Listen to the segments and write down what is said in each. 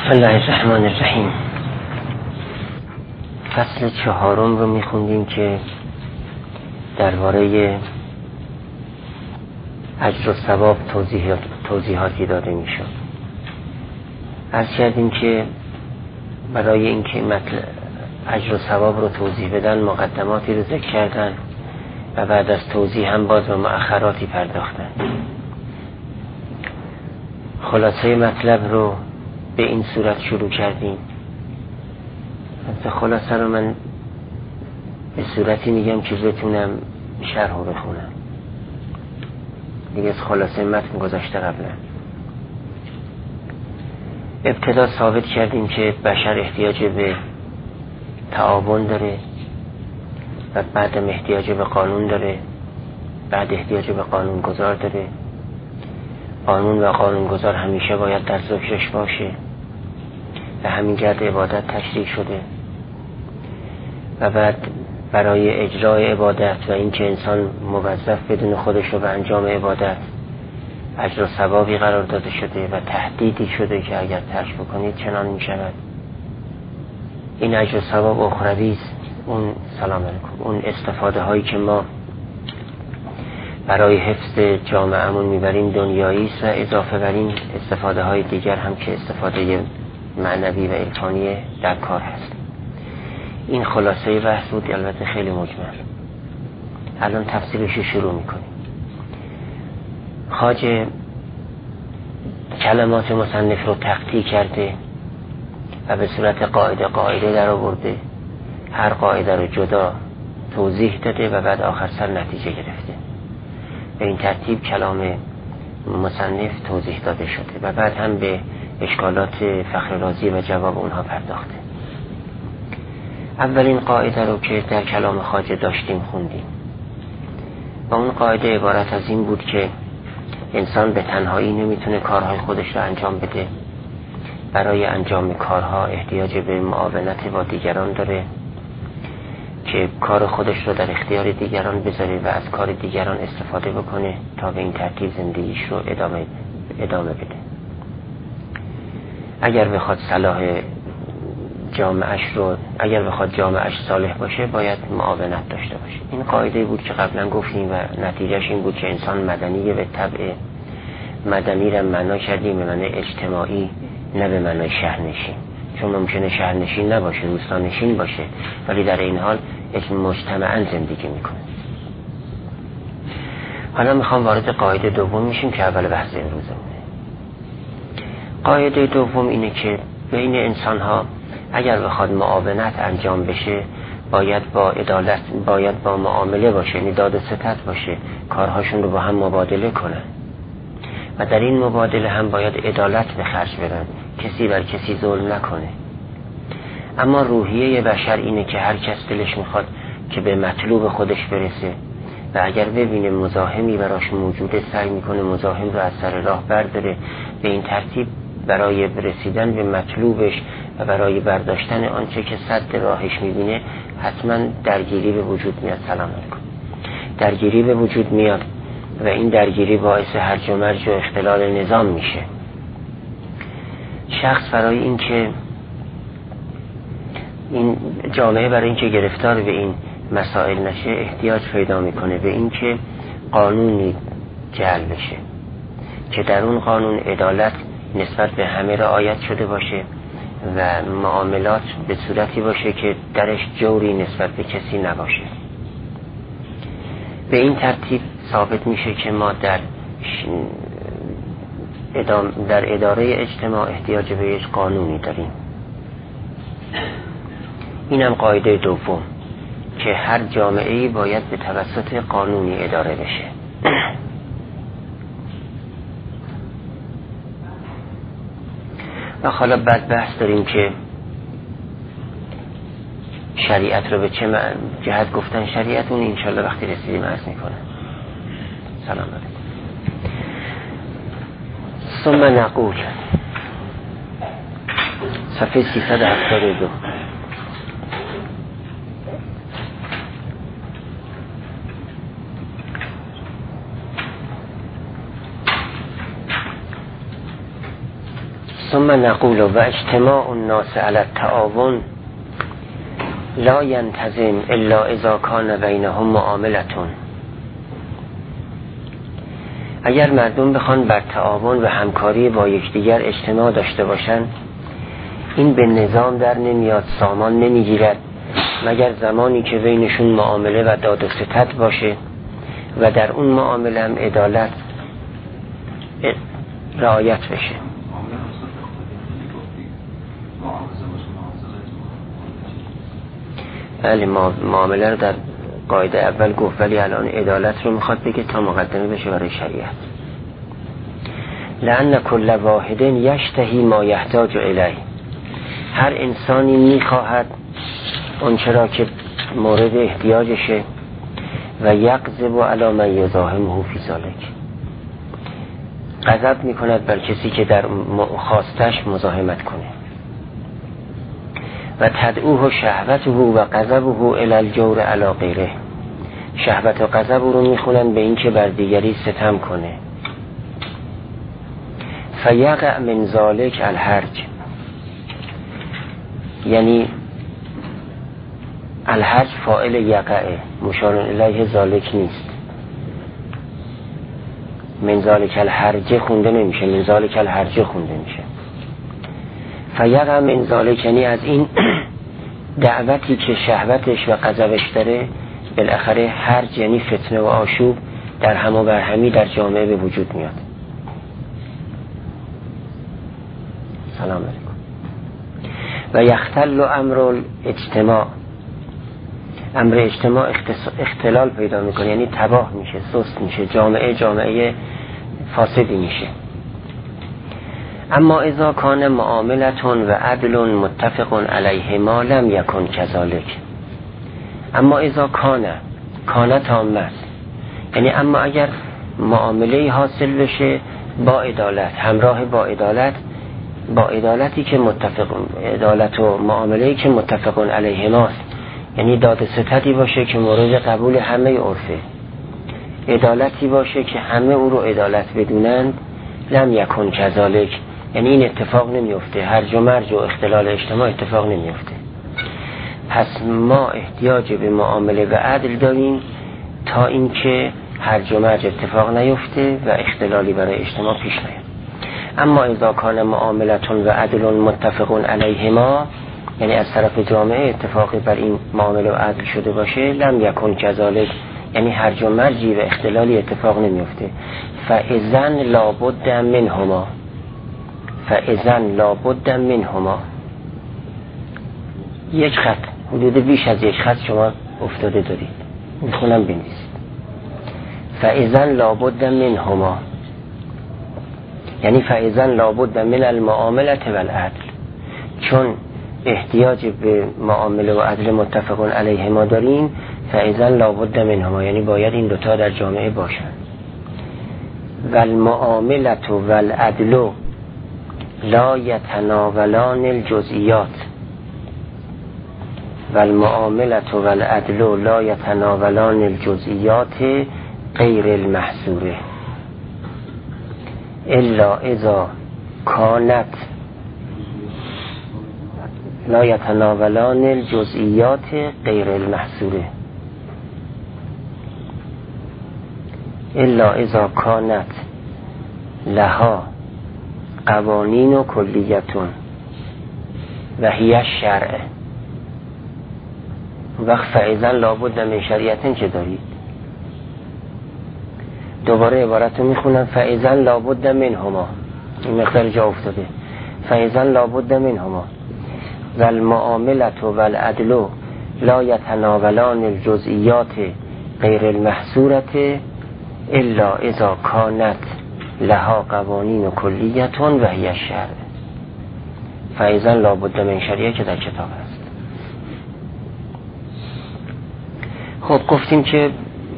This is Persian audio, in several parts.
بسم الله الرحمن الرحیم. فصل 4 رو میخوندیم که درباره اجر و ثواب توضیحاتی داده میشد. عرض کردیم که برای اینکه اجر و ثواب رو توضیح بدن مقدماتی رو ذکر کردن و بعد از توضیح هم باز به مؤخراتی پرداختن. خلاصه مطلب رو به این صورت شروع کردیم. خلاصه رو من به صورتی میگم که بتونم شرح رو بخونم. دیگه از خلاصه متن گذاشته قبلا. ابتدا ثابت کردیم که بشر احتیاج به تعاون داره و بعدم احتیاج به قانون داره، بعد احتیاج به قانون گذار داره. قانون و قانون گذار همیشه باید در ذکرش باشه و همین گرد عبادت تشریع شده و بعد برای اجرای عبادت و اینکه انسان موظف بدون خودش رو به انجام عبادت اجر و ثوابی قرار داده شده و تهدیدی شده که اگر ترک بکنید چنان می شود. این اجر و ثواب اخروی است. اون سلام علیکم، اون استفاده هایی که ما برای حفظ جامعهمون میبریم دنیایی است و اضافه بر این استفاده های دیگر هم که استفاده معنوی و عرفانی در کار هست. این خلاصه بحث بود، البته خیلی مجمل. الان تفسیرش رو شروع میکنیم. خواجه کلمات مصنف رو تقطیع کرده و به صورت قاعده در آورده. هر قاعده رو جدا توضیح داده و بعد آخر سر نتیجه گرفته. به این ترتیب کلام مصنف توضیح داده شده و بعد هم به اشکالات فخر رازی و جواب اونها پرداخته. اولین قاعده رو که در کلام خواجه داشتیم خوندیم و اون قاعده عبارت از این بود که انسان به تنهایی نمیتونه کارهای خودش رو انجام بده. برای انجام کارها احتیاج به معاونت با دیگران داره که کار خودش رو در اختیار دیگران بذاره و از کار دیگران استفاده بکنه تا به این ترتیب زندگیش رو ادامه بده. اگر بخواد جامعهش صالح باشه باید معاونت داشته باشه. این قاعده بود که قبلا گفتیم و نتیجهش این بود که انسان مدنیه. به طبع مدنی را معنا کردیم به معنی اجتماعی، نه به معنی شهرنشین، چون ممکنه شهرنشین نباشه، روستانشین باشه، ولی در این حال مجتمعاً زندگی میکنه. حالا میخوام وارد قاعده دوم میشیم که اول بحث امروزمونه. قاعده دوم اینه که بین انسان ها اگر بخواد معاونت انجام بشه باید با عدالت، باید با معامله باشه، یعنی داد و ستد باشه، کارهاشون رو با هم مبادله کنن و در این مبادله هم باید عدالت به خرج بدن، کسی بر کسی ظلم نکنه. اما روحیه بشر اینه که هر کس دلش میخواد که به مطلوب خودش برسه و اگر ببینه مزاحمی براش موجوده سعی میکنه مزاحم رو از سر راه برداره. به این ترتیب برای رسیدن به مطلوبش و برای برداشتن آنچه که سد راهش میبینه حتما درگیری به وجود میاد. سلام علیکم. درگیری به وجود میاد و این درگیری باعث هرج و مرج و اختلال نظام میشه. شخص برای اینکه این جامعه برای اینکه گرفتار به این مسائل نشه احتیاج پیدا میکنه به اینکه قانونی جعل بشه که در اون قانون عدالت نسبت به همه رعایت شده باشه و معاملات به صورتی باشه که درش جوری نسبت به کسی نباشه. به این ترتیب ثابت میشه که ما در اداره اجتماع احتیاج به یک قانونی داریم. اینم قاعده دوم که هر جامعه‌ای باید به توسط قانونی اداره بشه. و حالا بعد بحث داریم که شریعت رو به چه جهت گفتن شریعت، اون انشالله وقتی رسیدیم عرض میکنم. سلام علیکم. ثم نقول صفحه 372. ثم ثم نقول و اجتماع الناس علی التعاون لا ینتظم الا اذا کان بینهم معاملتون. اگر مردم بخوان بر تعاون و همکاری با یکدیگر اجتماع داشته باشن، این به نظام در نمیاد، سامان نمیگیرد مگر زمانی که بینشون معامله و داد و ستد باشه و در اون معامله هم عدالت رعایت بشه. بله، معامله رو در قاعده اول گفت، ولی الان عدالت رو میخواد بگه تا مقدمه بشه برای شریعت. لأن کل واحد یشتهی ما یحتاج الیه، هر انسانی میخواهد اون چرا که مورد احتیاجشه و یغضب علی من یزاحمه فی ذلک، غضب میکند بر کسی که در خواستش مزاحمت کنه. و تدعوه شهوته و غضبه الی الجور علی غیره، شهوت و غضب رو میخونن به این که بر دیگری ستم کنه. فیقع من ذلک الحرج، یعنی الحرج فاعل یقعه، مشار الیه ذلک نیست. من ذلک الحرج خونده نمیشه، من ذلک الحرج خونده میشه. فیقع من ذلک یعنی از این دعوتی که شهوتش و غضبش داره بالاخره حرج یعنی فتنه و آشوب در هم و برهمی در جامعه به وجود میاد. سلام علیکم. و یختل امر الاجتماع، امر اجتماع اختلال پیدا میکنه، یعنی تباه میشه، سست میشه، جامعه فاسدی میشه. اما اذا کان معاملتون و عدل متفق علیهما لم یکن کذالک. اما اذا کان تامه است، یعنی اما اگر معامله حاصل بشه با عدالت، همراه با عدالتی که عدالت و معامله‌ای که متفق علیهماست، یعنی داد ستدی باشه که مورد قبول همه عرفه، عدالتی باشه که همه او رو عدالت بدونند، لم یکن کذالک، یعنی این اتفاق نمیفته، هرج و مرج و اختلال اجتماع اتفاق نمیفته. پس ما احتیاج به معامله و عدل داریم تا اینکه هرج و مرج اتفاق نیفته و اختلالی برای اجتماع پیش نیاد. اما اذا کان معاملتون و عدل متفق علیهما، یعنی از طرف جامعه اتفاقی بر این معامله و عدل شده باشه، لم یکن کذالک، یعنی هرج و مرجی و اختلالی اتفاق نمیفته. فاذن لابد منهما، فاذن لابد منهما، یک خط، حدود بیش از یک خط شما افتاده دارید، میخونم بنویسید. فاذن لابد منهما، یعنی فاذن لابد من المعامله و العدل، چون احتیاج به معامله و عدل متفق علیه ما داریم، فاذن لابد منهما، یعنی باید این دوتا در جامعه باشن. و المعامله و العدل لا یتناولان الجزئیات، و المعامله و العدل لا یتناولان الجزئیات غیر المحصوره الا اذا کانت، لا یتناولان الجزئیات غیر المحصوره الا اذا کانت لها قوانین و کلیتون و هی شرع. وقت فاذن لابد من شریعتن که دارید، دوباره عبارت رو میخونم، فاذن لابد منهما، این مقدار جا افتاده، فاذن لابد منهما و المعامله و العدل لا یتناولان الجزئیات غیر المحصوره الا اذا کانت لها قوانین و کلیتون و هی شرع. فاذن لابد من شریعه که در کتاب هست. خب گفتیم که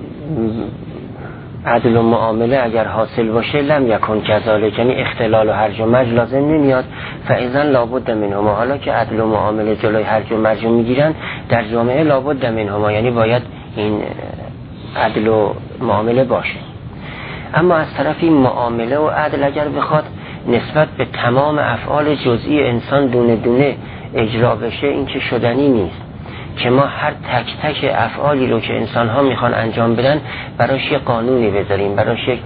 عدل و معامله اگر حاصل باشه لم یکن کذالک، یعنی اختلال و هرج و مرج لازم نمیاد. فاذن لابد منهما، حالا که عدل و معامله جلوی هرج و مرج میگیرن در جامعه لابد منهما، یعنی باید این عدل و معامله باشه. اما از طرف این معامله و عدل اگر بخواد نسبت به تمام افعال جزئی انسان دونه دونه اجرا بشه، این که شدنی نیست که ما هر تک تک افعالی رو که انسان ها میخوان انجام بدن براش یه قانونی بذاریم، براش یک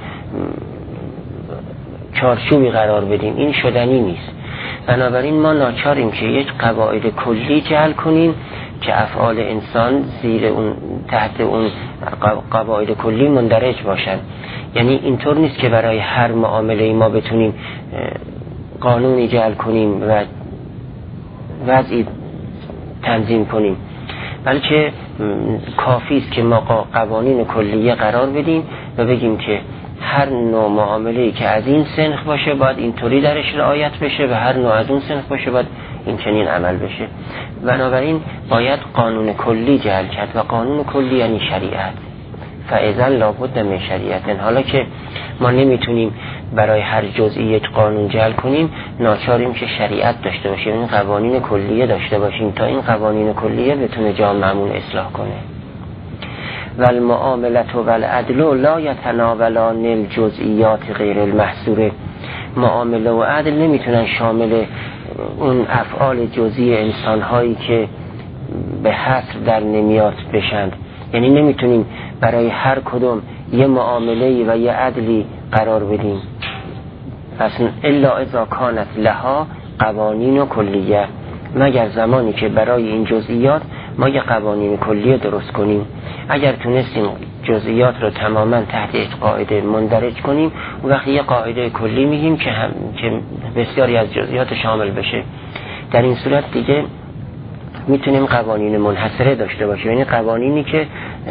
چارچوبی قرار بدیم، این شدنی نیست. بنابراین ما ناچاریم که یک قواعد کلی جعل کنیم که افعال انسان زیر اون، تحت اون قواعد کلی مندرج باشن. یعنی اینطور نیست که برای هر معامله ما بتونیم قانونی جعل کنیم و وضعی تنظیم کنیم، بلکه کافی است که ما قوانین کلیه قرار بدیم و بگیم که هر نوع معامله‌ای که از این سنخ باشه باید اینطوری درش رعایت بشه و هر نوع از اون سنخ باشه باید این چنین عمل بشه. بنابراین باید قانون کلی جعل کرد و قانون کلی یعنی شریعت. فاذا لابد من شریعت. حالا که ما نمیتونیم برای هر جزئی یک قانون جعل کنیم، ناچاریم که شریعت داشته باشیم، این قوانین کلیه داشته باشیم تا این قوانین کلیه بتونه جامعه‌مون اصلاح کنه. والمعاملة والعدل لا يتناولان الجزئیات غیر المحصوره. معامله و عدل نمیتونن شامل اون افعال جزئی انسان هایی که به حصر در نمیاد بشن. یعنی نمیتونیم برای هر کدوم یه معامله و یه عدلی قرار بدیم، پس الا اذا کانت لها قوانین و کلیه، مگر زمانی که برای این جزئیات ما یه قوانین کلیه درست کنیم. اگر تونستیم جزئیات رو تماما تحت یک قاعده مندرج کنیم، اون وقت یه قاعده کلی میگیم که بسیاری از جزئیات شامل بشه. در این صورت دیگه میتونیم قوانین منحصره داشته باشیم، یعنی قوانینی که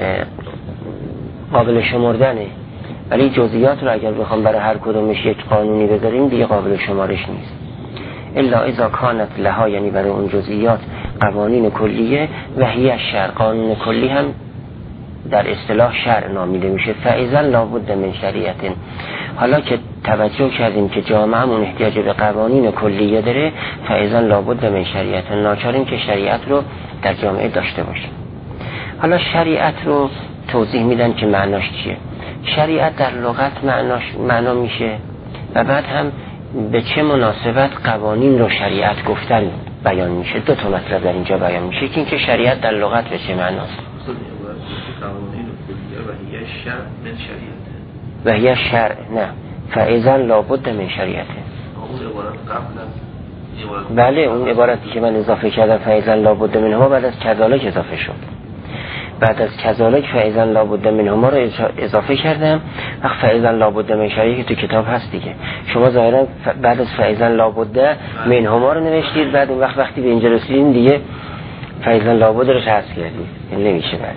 قابل شمردنه، ولی جزئیات رو اگر بخوام برای هر کدومش یک قانونی بذاریم دیگه قابل شمارش نیست. الا اذا کانت لها، یعنی برای اون جزئیات قوانین کلیه و هی شرع. قانون کلی هم در اصطلاح شرع نامیده میشه. فاذا لابد من شریعت. حالا که توجه کردیم که جامعه‌مون احتیاج به قوانین کلیه داره، فاذا لابد من شریعت، ناچاریم که شریعت رو در جامعه داشته باشیم. حالا شریعت رو توضیح میدن که معناش چیه. شریعت در لغت معنا میشه و بعد هم به چه مناسبت قوانین رو شریعت گفتن بیان میشه. دو تا مطلب در اینجا بیان میشه که اینکه شریعت در لغت به چه معناست. قوانین کلیه و هی شرع من شریعت. و هی شرع نه، فاذا لابد من شریعت. اون عبارت قبل بله، اون عبارتی که من اضافه کردم فاذا لابد منها بعد از کذالک اضافه شد. بعد از کذالک فاذا لابد منهما رو اضافه کردم. وقت فاذا لابد من شریعت که تو کتاب هست دیگه. شما ظاهرا بعد از فاذا لابد منهما رو نوشتید، بعد اون وقتی به اینجا رسیدین دیگه فاذا لابد رو حذف کردید. این نمیشه. بله،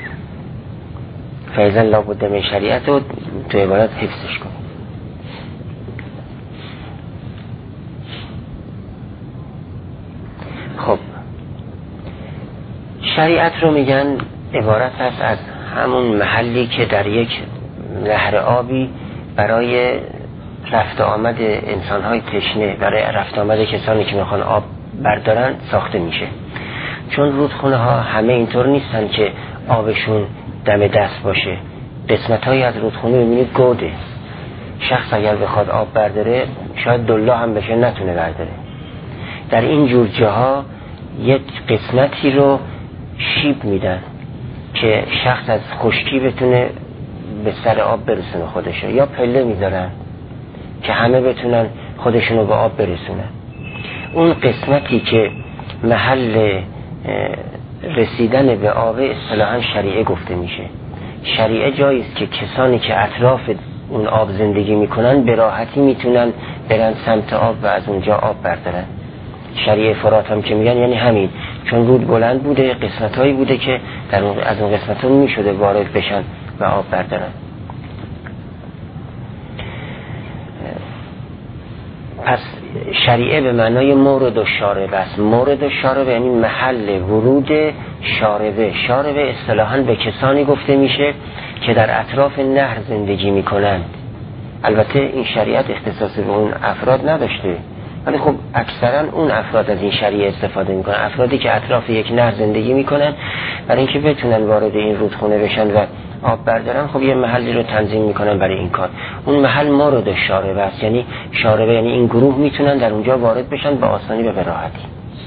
فاذا لابد من شریعت رو تو عبارت حفظش کن. خب شریعت رو میگن عبارت است از همون محلی که در یک نهر آبی برای رفت آمد انسان‌های تشنه، برای رفت آمد کسانی که میخوان آب بردارن ساخته میشه. چون رودخونه ها همه اینطور نیستن که آبشون دم دست باشه. قسمت‌هایی از رودخونه می‌بینید گوده. شخص اگر بخواد آب برداره شاید دلا هم بشه نتونه برداره. در این جور جاها یک قسمتی رو شیب میدن که شخص از خشکی بتونه به سر آب برسونه خودشو، یا پله میذارن که همه بتونن خودشونو به آب برسونن. اون قسمتی که محل رسیدن به آب اصطلاحاً شریعه گفته میشه. شریعه جایی است که کسانی که اطراف اون آب زندگی میکنن به راحتی میتونن برن سمت آب و از اونجا آب بردارن. شریعه فرات هم که میگن یعنی همین، چون رود بلند بوده، قسمتایی بوده که از اون قسمتون میشده وارد بشن و آب بردارن. پس شریعه به معنای مورد و شاربه است. مورد و شاربه یعنی محل ورود شاربه. شاربه اصطلاحاً به کسانی گفته میشه که در اطراف نهر زندگی میکنند. البته این شریعت اختصاص به اون افراد نداشته، ولی خب اکثرا اون افراد از این شریعه استفاده میکنن. افرادی که اطراف یک نهر زندگی میکنن برای اینکه بتونن وارد این رودخونه بشن و آب بردارن، خب یه محلی رو تنظیم میکنن برای این کار. اون محل مورد شاربه است، یعنی شاربه یعنی این گروه میتونن در اونجا وارد بشن با آسانی و به راحتی.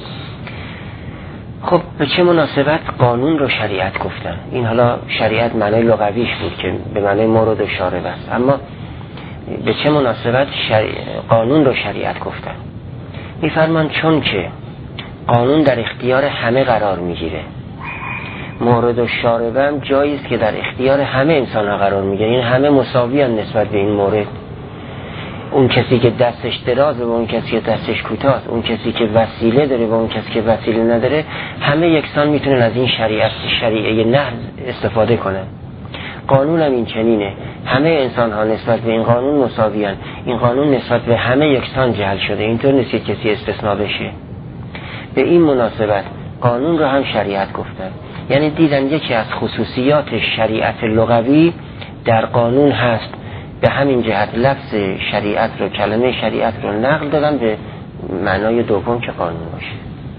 خب به چه مناسبت قانون رو شریعت گفتن؟ این حالا شریعت معنای لغویش بود که به معنای مورد شاربه است، اما به چه مناسبت قانون رو شریعت گفتن؟ میفرمان چون که قانون در اختیار همه قرار میگیره، مورد شاربه هم جایی است که در اختیار همه انسان ها قرار میگیره، این همه مساوی هم نسبت به این مورد. اون کسی که دستش درازه و اون کسی که دستش کوتاست، اون کسی که وسیله داره و اون کسی که وسیله نداره، همه یکسان میتونن از این شریعه نهر استفاده کنن. قانون هم این چنینه، همه انسان ها نسبت به این قانون مساوی هن. این قانون نسبت به همه یکسان جعل شده، اینطور نیست که کسی استثناء بشه. به این مناسبت قانون رو هم شریعت گفتن، یعنی دیدن یکی از خصوصیات شریعت لغوی در قانون هست، به همین جهت لفظ شریعت رو، کلمه شریعت رو نقل دادن به معنای دوم که قانون باشه.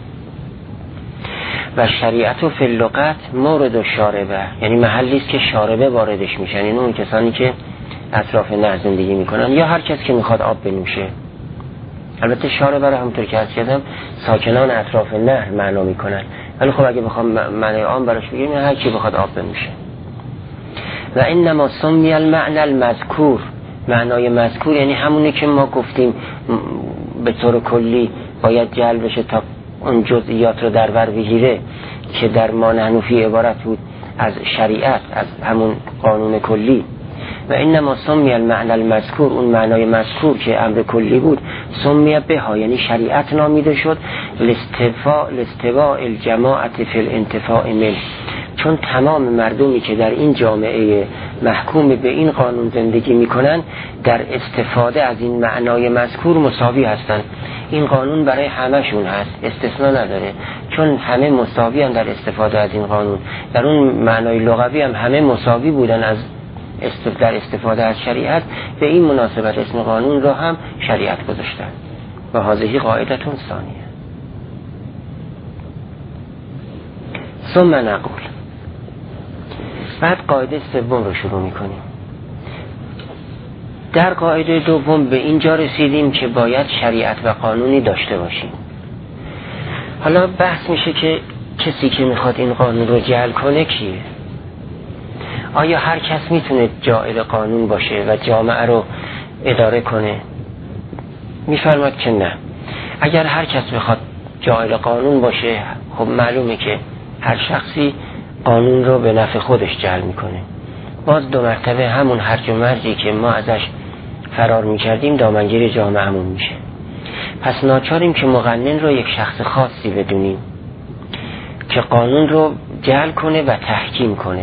و شریعت و فی اللغت مورد و شاربه، یعنی محلی است که شاربه واردش میشن، یعنی اون کسانی که اطراف نهر زندگی میکنن یا هر کس که میخواد آب بنوشه. البته شاربه رو همونطور که عرض کردم ساکنان اطراف نهر معنا میکنن، ولی خب اگه بخوام معنای عام براش بگیم هر کی بخواد آب بنوشه. و انما سمی المعنى المذکور، معنای مذکور یعنی همونه که ما گفتیم به طور کلی باید جلب بشه تا اون جزئیات رو در بر بگیره که در ما نحنفی عبارت بود از شریعت، از همون قانون کلی. و انما سمی المعنى المذکور، اون معنای مذکور که امر کلی بود، سمی بها یعنی شریعت نامیده شد، لاستواء الجماعت فی الانتفاع منه، چون تمام مردمی که در این جامعه محکوم به این قانون زندگی میکنن در استفاده از این معنای مذکور مساوی هستن. این قانون برای همهشون هست، استثناء نداره، چون همه مساوی هم در استفاده از این قانون. در اون معنای لغوی هم همه مساوی بودن از در استفاده از شریعت، به این مناسبت اسم قانون رو هم شریعت گذاشتن. و هذه قاعدتون ثانیه. ثم نقول، بعد قاعده سوم رو شروع میکنیم. در قاعده دوم به اینجا رسیدیم که باید شریعت و قانونی داشته باشیم. حالا بحث میشه که کسی که میخواد این قانون رو جعل کنه کیه؟ آیا هر کس میتونه جاعل قانون باشه و جامعه رو اداره کنه؟ میفرماد که نه. اگر هر کس بخواد جاعل قانون باشه، خب معلومه که هر شخصی قانون رو به نفع خودش جعل میکنه. باز دو مرتبه همون هرج و مرجی که ما ازش فرار میکردیم دامنگیر جامعهمون میشه. پس ناچاریم که مقنن رو یک شخص خاصی بدونیم که قانون رو جعل کنه و تحکیم کنه.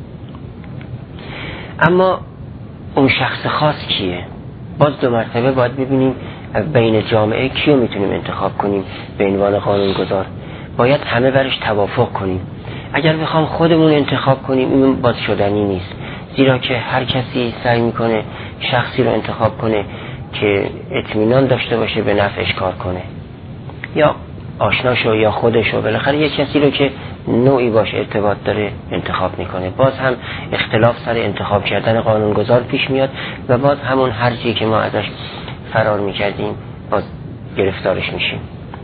اما اون شخص خاص کیه؟ باز دو مرتبه باید ببینیم بین جامعه کیو میتونیم انتخاب کنیم به عنوان قانونگذار. باید همه برش توافق کنیم. اگر بخوام خودمون انتخاب کنیم این باز شدنی نیست، زیرا که هر کسی سعی میکنه شخصی رو انتخاب کنه که اطمینان داشته باشه به نفعش کار کنه، یا آشناشو یا خودشو، بالاخره یک کسی رو که نوعی باش ارتباط داره انتخاب میکنه. باز هم اختلاف سر انتخاب کردن قانونگذار پیش میاد و باز همون هرچی که ما ازش فرار میکردیم باز گرفتارش میشیم.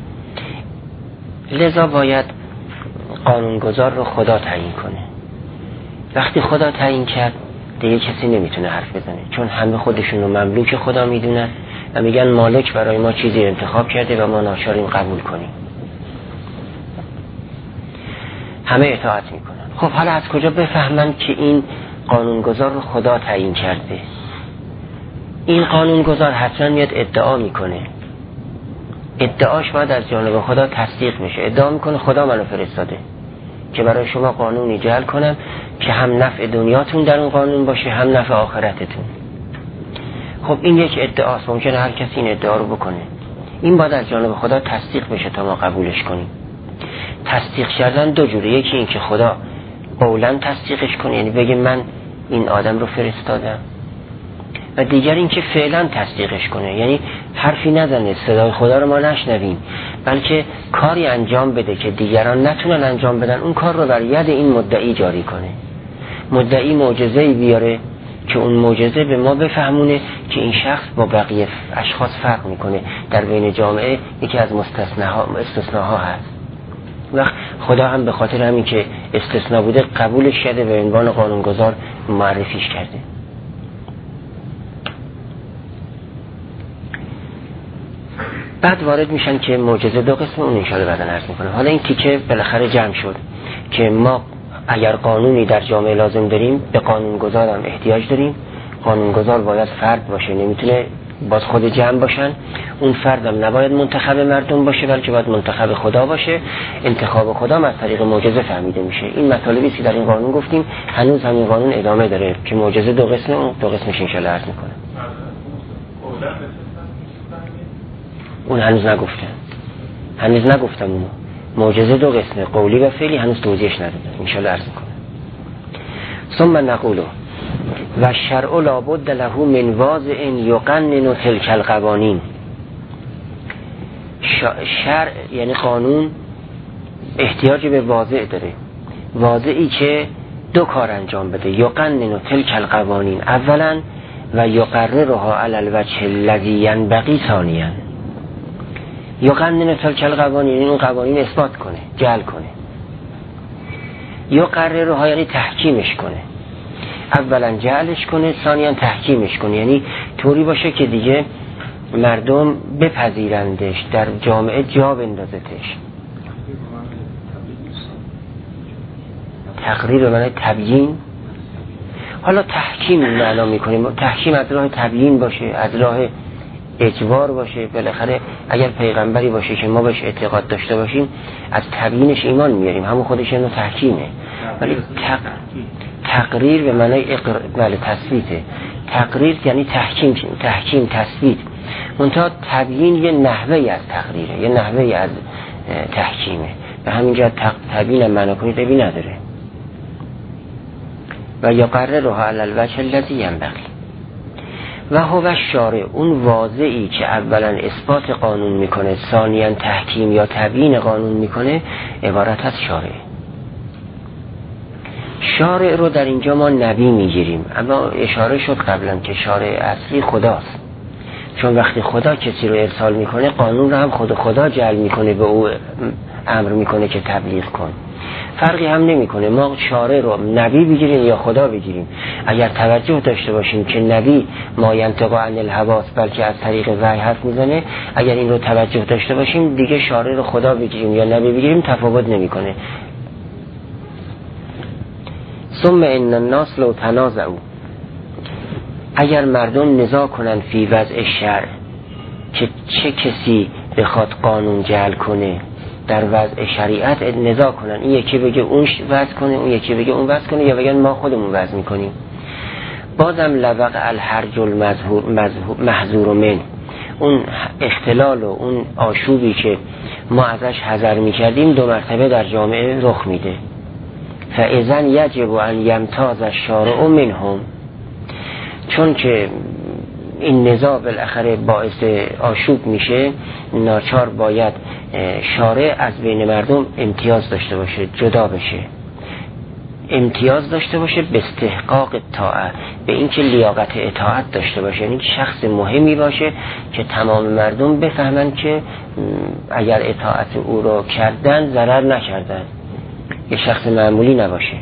لذا باید قانونگذار رو خدا تعیین کنه. وقتی خدا تعیین کرد دیگه کسی نمیتونه حرف بزنه، چون همه خودشون رو مملوک خدا میدونن و میگن مالک برای ما چیزی انتخاب کرده و ما ناچاریم قبول کنیم. همه اطاعت میکنن. خب حالا از کجا بفهمن که این قانونگذار رو خدا تعیین کرده؟ این قانونگذار حتما میاد ادعا میکنه، ادعاش باید از جانب خدا تصدیق میشه. ادعا میکنه خدا منو فرستاده که برای شما قانونی جعل کنم که هم نفع دنیاتون در اون قانون باشه هم نفع آخرتتون. خب این یک ادعاست، ممکنه هر کسی این ادعا رو بکنه. این باید از جانب خدا تصدیق بشه تا ما قبولش کنیم. تصدیق کردن دو جوره، یکی این که خدا قولا تصدیقش کنه، یعنی بگه من این آدم رو فرستادم، و دیگر این که فعلا تصدیقش کنه، یعنی حرفی نزنه، صدای خدا رو ما نشنویم، بلکه کاری انجام بده که دیگران نتونن انجام بدن، اون کار رو بر ید این مدعی جاری کنه. مدعی معجزه‌ای بیاره که اون معجزه به ما بفهمونه که این شخص با بقیه اشخاص فرق میکنه، در بین جامعه یکی از استثناها هست. وقت خدا هم به خاطر همین که استثناء بوده قبولش کرده به عنوان قانونگذار معرفیش کرده. بعد وارد میشن که معجزه دو قسم، اون انشاءالله بعداً عرض میکنم. حالا این تیکه بالاخره جمع شد که ما اگر قانونی در جامعه لازم داریم به قانونگذار هم احتیاج داریم. قانونگذار باید فرد باشه، نمیتونه باز خود جمع باشن. اون فرد هم نباید منتخب مردم باشه بلکه باید منتخب خدا باشه. انتخاب خدا از طریق معجزه فهمیده میشه. این مطالبی که در این قانون گفتیم هنوز همین قانون ادامه داره که معجزه دو قسمه، اون دو قسمش انشاءالله عرض میکنم. اون هنوز نگفتم اونو. معجزه دو قسمه، قولی و فعلی، هنوز توضیحش ندادم، انشاءالله عرض میکنم. ثم نقولو و الشرع لابد له من واضع یقنن تلک القوانین. شرع یعنی قانون احتیاج به واضع داره، واضعی که دو کار انجام بده. یقنن تلک القوانین اولا و یقررها علی الوجه الذی ینبغی ثانیا. یقنن تلک القوانین، این قوانین اثبات کنه، جعل کنه. یقررها یعنی تحکیمش کنه، اولا جعلش کنه، ثانیا تحکیمش کنه، یعنی طوری باشه که دیگه مردم بپذیرندش، در جامعه جا بندازتش. تقریر به معنی تبیین. حالا تحکیم معنا میکنیم، تحکیم از راه تبیین باشه، از راه اجبار باشه. بالاخره اگر پیغمبری باشه که ما بهش اعتقاد داشته باشیم از تبیینش ایمان میاریم، همون خودش اینو تحکیمه. ولی تقریر به معنی بله تثبیته. تقریر یعنی تحکیم تثبیت. منتها تبیین یه نحوهی از تقریره، یه نحوهی از تحکیمه. به همین جهت تبیین هم معنا کنید عیبی نداره. و یقررها علی الوجه الذی ینبغی و هو الشارع، اون واضعی که اولا اثبات قانون میکنه، ثانیا تحکیم یا تبیین قانون میکنه، عبارت از شارع. شارع رو در اینجا ما نبی میگیریم، اما اشاره شد قبلا که شارع اصلی خداست. چون وقتی خدا کسی رو ارسال میکنه قانون رو هم خدا جعل میکنه، به او امر میکنه که تبلیغ کن. فرقی هم نمیکنه ما شارع رو نبی بگیریم یا خدا بگیریم. اگر توجه داشته باشیم که نبی ما ینطق عن الهوا بلکه از طریق وحی حرف میزنه، اگر این رو توجه داشته باشیم دیگه شارع رو خدا بگیریم یا نبی بگیریم تفاوت نمیکنه. ثم ان الناس لو تنازعوا، اگر مردم نزاع کنن فی وضع شرع که چه کسی بخواد قانون جعل کنه در وضع شریعت، نزاع کنن، این یکی بگه اون وضع کنه، اون یکی بگه اون وضع کنه، یا بگن ما خودمون وضع میکنیم، بازم لوقع الحرج المحذور من، اون اختلال و اون آشوبی که ما ازش حذر میکردیم دو مرتبه در جامعه رخ میده. فاذن یجب ان یمتاز الشارع منهم، چون که این نزاع بالاخره باعث آشوب میشه، ناچار باید شارع از بین مردم امتیاز داشته باشه، جدا بشه، امتیاز داشته باشه به استحقاق طاعت، به اینکه لیاقت اطاعت داشته باشه، یعنی شخص مهمی باشه که تمام مردم بفهمن که اگر اطاعت او رو کردن ضرر نکردن، یه شخص معمولی نباشه.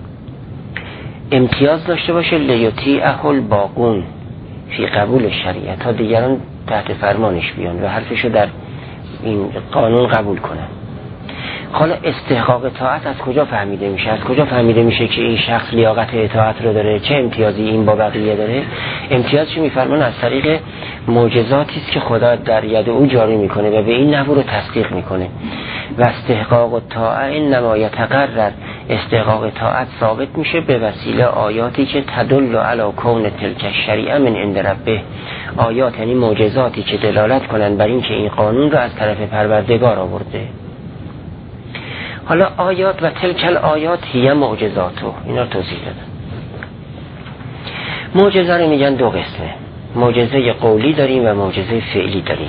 امتیاز داشته باشه لیطیعه الباقون فی قبول شریعت، تا دیگران تحت فرمانش بیان و حرفشو در این قانون قبول کنن. حالا استحقاق اطاعت از کجا فهمیده میشه؟ از کجا فهمیده میشه که این شخص لیاقت اطاعت رو داره؟ چه امتیازی این با بقیه داره؟ امتیازش میفرمان از طریق معجزاتی است که خدا در ید او جاری میکنه و به این نحو رو تصدیق میکنه. و استحقاق الطاعه انما یتقرر، استحقاق طاعت ثابت میشه به وسیله آیاتی که تدل علی کون تلک الشریعه من عند ربه، آیات یعنی معجزاتی که دلالت کنن بر این که این قانون رو از طرف پروردگار آورده. حالا آیات و تلکل آیات هی معجزاتو، اینا توضیح دادن. معجزه رو میگن دو قسمه، معجزه قولی داریم و معجزه فعلی داریم.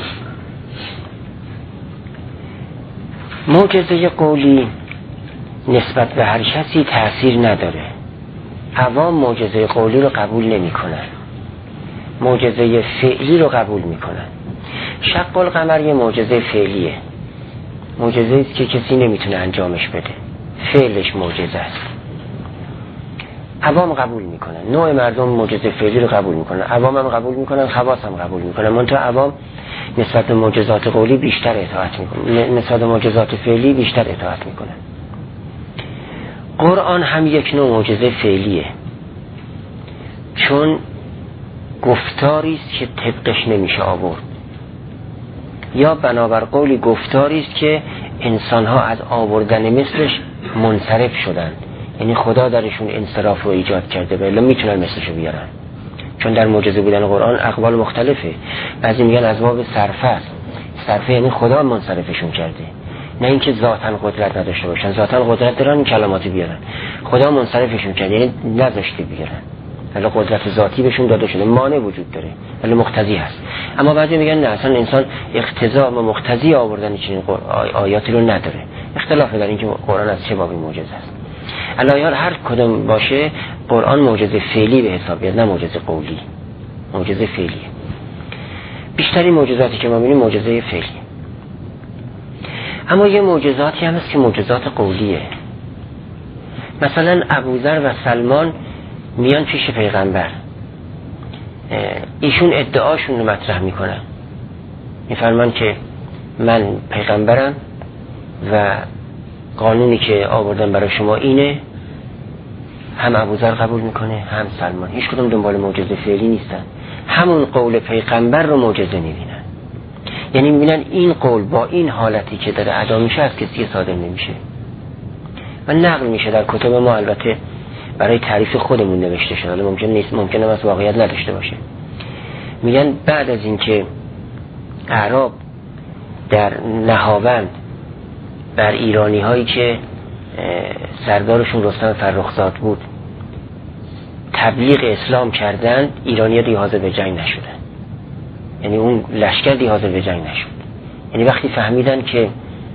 معجزه قولی نسبت به هر کسی تأثیر نداره، عوام معجزه قولی رو قبول نمی کنن، معجزه فعلی رو قبول می کنن. شق القمر یه معجزه فعلیه، معجزه است که کسی نمیتونه انجامش بده، فعلش معجزه است. عوام قبول میکنن، نوع مردم معجزه فعلی رو قبول میکنن، عوام هم قبول میکنن، خواص هم قبول میکنن. منتها عوام نسبت به معجزات قولی بیشتر اطاعت میکنن، نسبت به معجزات فعلی بیشتر اطاعت میکنن. قرآن هم یک نوع معجزه فعلیه، چون گفتاری است که طبقش نمیشه آورد، یا بنابر قولی گفتاری است که انسان‌ها از آوردن مثلش منصرف شدن، یعنی خدا درشون انصراف رو ایجاد کرده ولی میتونن مثلشو بیارن. چون در معجزه بودن قرآن اقوال مختلفه. بعضی میگن از باب صرفه است، صرفه یعنی خدا منصرفشون کرده، نه اینکه ذاتاً قدرت نداشته باشن. ذاتاً قدرت دارن، کلماتی بیارن، خدا منصرفشون کرده یعنی نذاشته بیارن، ولی قدرت ذاتی بهشون داده شده، مانع وجود داره ولی مقتضی هست. اما بعضی میگن نه، اصلا انسان اقتضا و مقتضی آوردن چنین آیاتی رو نداره. اختلاف در این که قرآن از چه بابی معجزه است. الایات هر کدوم باشه قرآن معجزه فعلی به حساب میاد، نه معجزه قولی، معجزه فعلیه. بیشتری معجزاتی که ما می‌بینیم معجزه فعلیه. اما یه معجزاتی هم هست که معجزات قولیه. مثلا ابوذر و سلمان میان پیش پیغمبر، ایشون ادعاشون رو مطرح میکنن، میفرمان که من پیغمبرم و قانونی که آوردن برای شما اینه. هم ابوذر قبول میکنه هم سلمان، هیچ کدوم دنبال معجزه فعلی نیستن، همون قول پیغمبر رو معجزه میبینن. یعنی میبینن این قول با این حالتی که داره ادا میشه از کسی صادر نمیشه و نقل میشه در کتب ما. البته برای تعریف خودمون نوشته شده، ممکن نیست، ممکنه از واقعیت نداشته باشه. میگن بعد از اینکه اعراب در نهاوند بر ایرانی هایی که سردارشون رستم فرخزاد بود تبلیغ اسلام کردند، ایرانی ها دیگه حاضر به جنگ نشدن، یعنی اون لشکر دیگه حاضر به جنگ نشد. یعنی وقتی فهمیدن که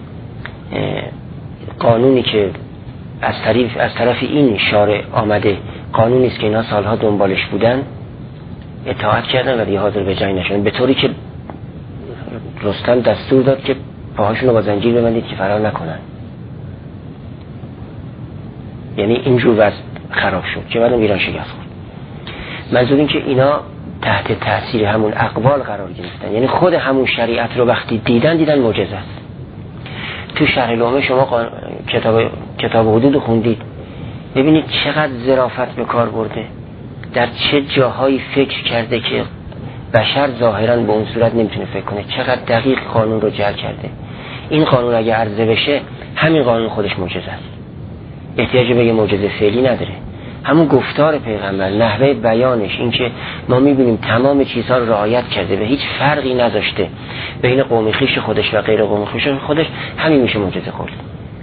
قانونی که از طرف این شارع آمده قانونی است که اینا سالها دنبالش بودن، اطاعت کردن و دیگه حاضر به جنگ نشدن، به طوری که رستم دستور داد که پاهاشون رو با زنجیر ببندید که فرار نکنن. یعنی اینجور وضع خراب شد که بعدم ایران شکست خورد. منظور این که اینا تحت تاثیر همون اقوال قرار گرفتن، یعنی خود همون شریعت رو وقتی دیدن معجزه است. تو شرح لومه شما کتاب حدود خوندید، ببینید چقدر ظرافت به کار برده، در چه جاهایی فکر کرده که بشر ظاهرا به اون صورت نمیتونه فکر کنه، چقدر دقیق قانون رو جعل کرده. این قانون اگه عرضه بشه همین قانون خودش معجزه است، احتیاج به یه معجزه فعلی نداره. همون گفتار پیغمبر، نحوه بیانش، این که ما میبینیم تمام چیزها رو رعایت کرده و هیچ فرقی نذاشته بین قوم خویش خودش و غیر قوم خویش خودش، همین میشه معجزه قولی.